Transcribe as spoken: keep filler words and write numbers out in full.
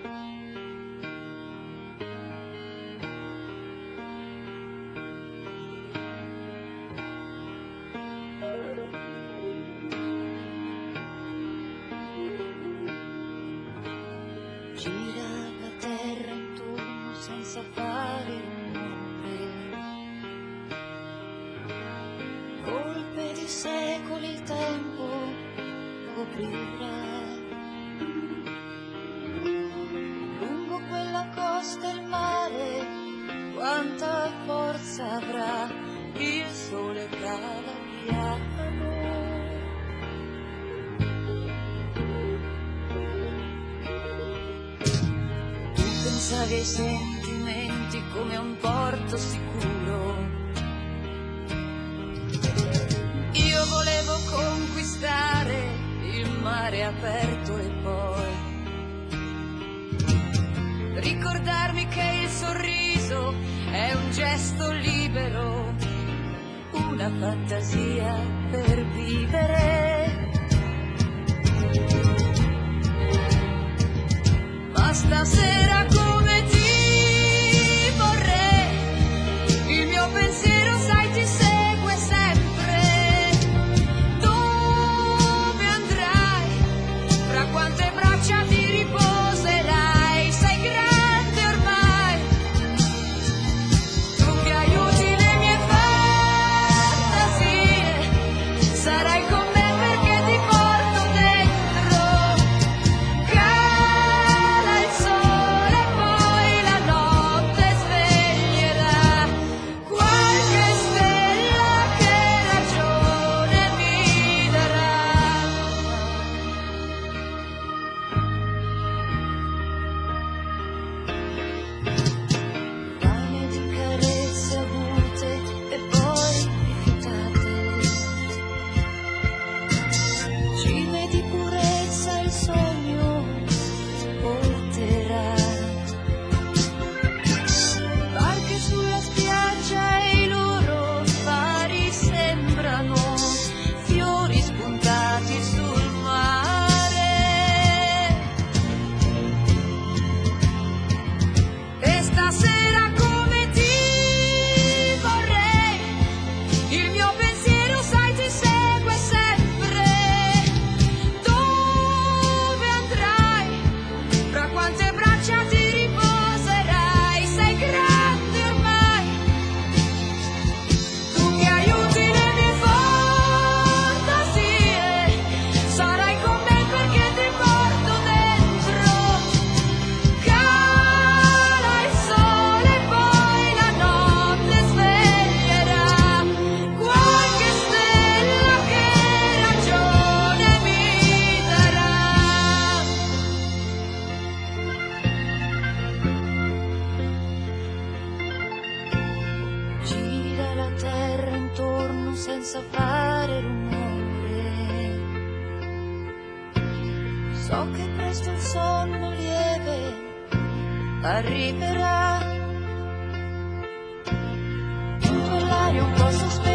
Gira la terra intorno senza fare rumore, colpe di secoli il tempo coprirà. Lungo quella costa il mare, quanta forza avrà, il sole cala piano. Pensavi ai sentimenti come a un porto sicuro. Io volevo conquistare il mare aperto e poi ricordarmi che il sorriso è un gesto libero, una fantasia per vivere. Ma stasera come ti vorrei, il mio pensiero sai ti segue sempre. Dove andrai? Fra quante braccia ti riposerai? Sei grande ormai, tu che aiuti le mie fantasie, sarai con me perché ti porto dentro. Cala il sole, poi la notte sveglierà qualche stella che ragione mi darà. Lame di carezze avute e poi rifiutate, cime di purezza il sogno porterà. Barche sulla spiaggia e i loro fari sembrano fiori spuntati sul mare. E stasera come ti vorrei, il mio pensiero sai ti segue sempre. Dove andrai? Fra quante braccia ti riposerai? Sei grande ormai, tu che aiuti le mie fantasie, sarai con me perché ti porto dentro. Cala il sole, poi la notte sveglierà qualche stella che ragione mi darà. Gira la terra intorno senza fare rumore. So che presto il sonno lieve arriverà. In quell'aria un po' sospesa